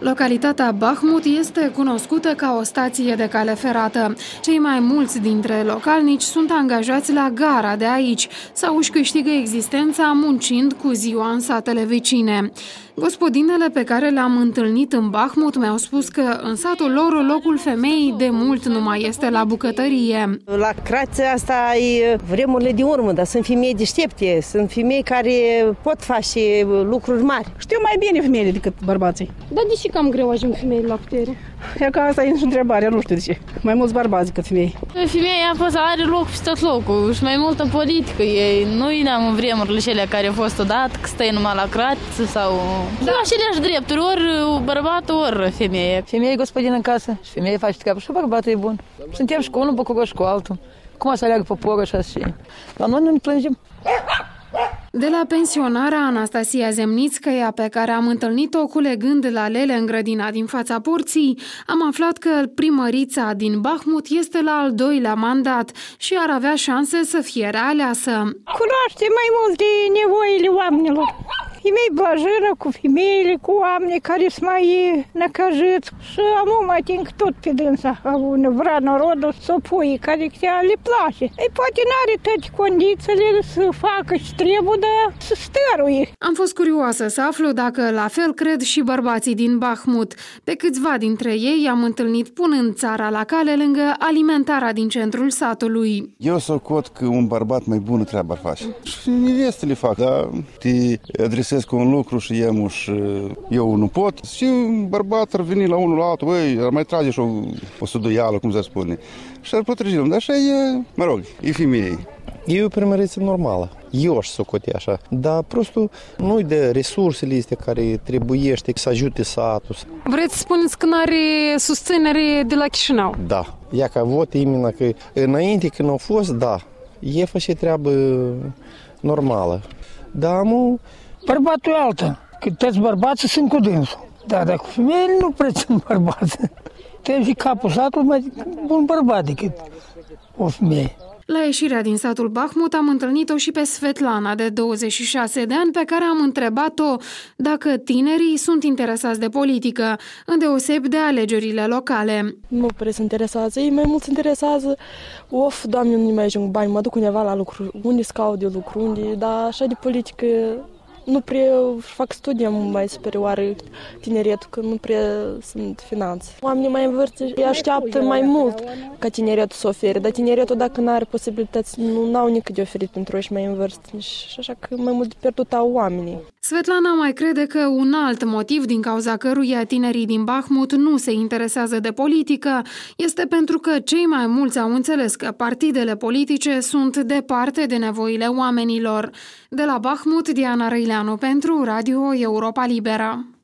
Localitatea Bahmut este cunoscută ca o stație de cale ferată. Cei mai mulți dintre localnici sunt angajați la gara de aici sau își câștigă existența muncind cu ziua în satele vecine. Gospodinele pe care le-am întâlnit în Bahmut mi-au spus că în satul lor locul femeii de mult nu mai este la bucătărie. La Crață asta e vremurile de urmă, dar sunt femei deștepte, sunt femei care pot face lucruri mari. Știu mai bine femeile decât bărbații. Dar de ce cam greu ajung femeile la putere? E că asta e întrebarea, nu știu de ce. Mai mulți bărbați decât femei. Femeia are loc pe tot locul și mai mult în politică. Nu eram în vremurile cele care au fost odată, că stai numai la Crață sau... Da. Aceleași drepturi, ori bărbatul, ori femeie. Femeia e gospodină în casă și femeia face treabă și bărbatul e bun. Suntem și cu unul bucuroși cu altul. Cum să aleagă poporul așa și... Dar noi nu ne plângem. De la pensionarea Anastasia Zemnițcăia, pe care am întâlnit-o culegând lalele în grădina din fața porții, am aflat că primărița din Bahmut este la al doilea mandat și ar avea șanse să fie realeasă. Cunoaște mai multe nevoile oamenilor. Femei blajără cu femeile, cu oameni care sunt mai necăjiți și am mai timp tot pe dânsa. Vrea norodul să o pui, care le place. Ei, poate n-are toate condițiile să facă ce trebuie, dar să stăruie. Am fost curioasă să aflu dacă la fel cred și bărbații din Bahmut. Pe câțiva dintre ei am întâlnit punând țara la cale lângă alimentarea din centrul satului. Eu socot că un bărbat mai bună treabă ar face. Și nevestele fac, dar te adresezi cu un lucru și eu nu pot. Și un bărbat ar veni la unul la altul, ar mai trage și o suduială, cum se spune. Și ar potrivit. Dar așa e, mă rog, e femeie. E o primăriță normală. Eu aș socote așa. Dar prostul nu-i de resursele astea care trebuiește să ajute satul. Vreți să spuneți că n-are susținere de la Chișinău? Da. Ia ca vot imina că înainte când au fost, da. E face treabă normală. Dar Bărbatul e altă, că toți bărbații sunt cu dânsul. Dar dacă femeile nu prea sunt bărbați, trebuie capul satului mai un bărbat decât o femeie. La ieșirea din satul Bahmut am întâlnit-o și pe Svetlana, de 26 de ani, pe care am întrebat-o dacă tinerii sunt interesați de politică, îndeosebi de alegerile locale. Nu prea se interesează, ei mai mult se interesează, Doamne, nu mai ajung bani, mă duc undeva la lucru, unde scaut de lucru, dar așa de politică nu prea fac studii mai superioară tineretul, că nu prea sunt finanțe. Oamenii mai în vârstă așteaptă mai mult ca tineretul să ofere, dar tineretul dacă nu are posibilități, nu au nici de oferit pentru ei mai în vârstă și așa că mai mult de pierdut au oamenii. Svetlana mai crede că un alt motiv din cauza căruia tinerii din Bahmut nu se interesează de politică este pentru că cei mai mulți au înțeles că partidele politice sunt departe de nevoile oamenilor. De la Bahmut, Diana Răileanu pentru Radio Europa Liberă.